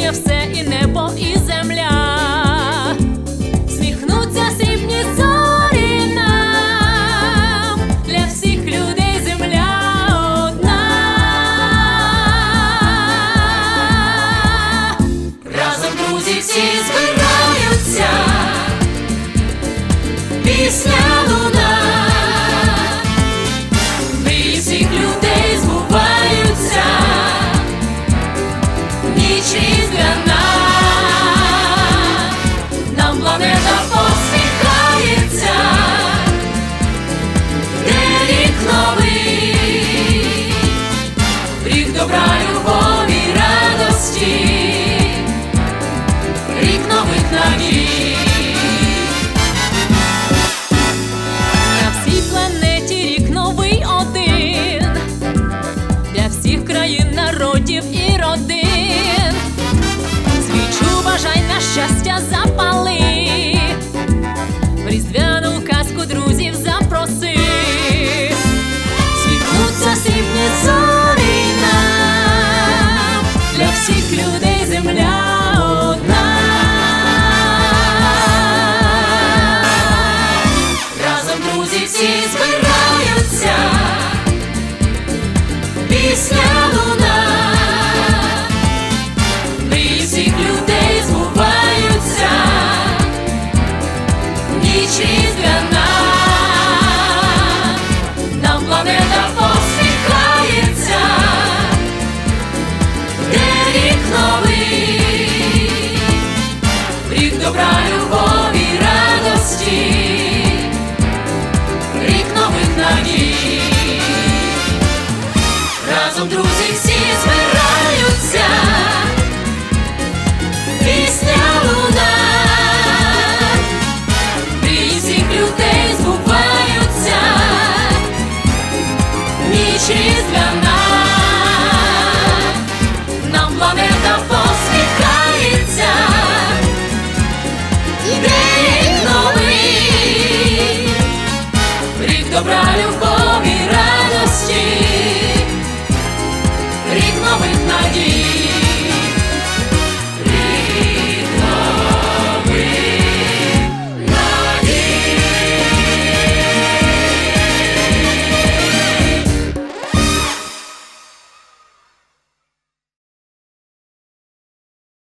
змінює все, і небо, і земля. Сміхнуться срібні зорі нам, для всіх людей земля одна. Разом друзі всі збираються, пісня луна, мрії всіх людей збуваються, ніч різдвяна, нам планета посміхається, де рік новий, рік добра, любові, радості, рік нових надій. На всій планеті рік новий один, для всіх країн, народів і родин. Свічу бажань на щастя запали, в різдвяну казку друзів запроси. Світлуться срібні зорі нам, для всіх людей земля одна. Разом друзі всі збираються, пісня луна, мрії всіх людей збуваються, ніч різдвяна, нам планета посміхається, де рік новий, рік добра, любові, радості, рік нових надій. Разом друзі всі збираються, пісня луна, мрії всіх людей збуваються, ніч різдвяна, нам планета посміхається, де рік новий, рік добра, любов.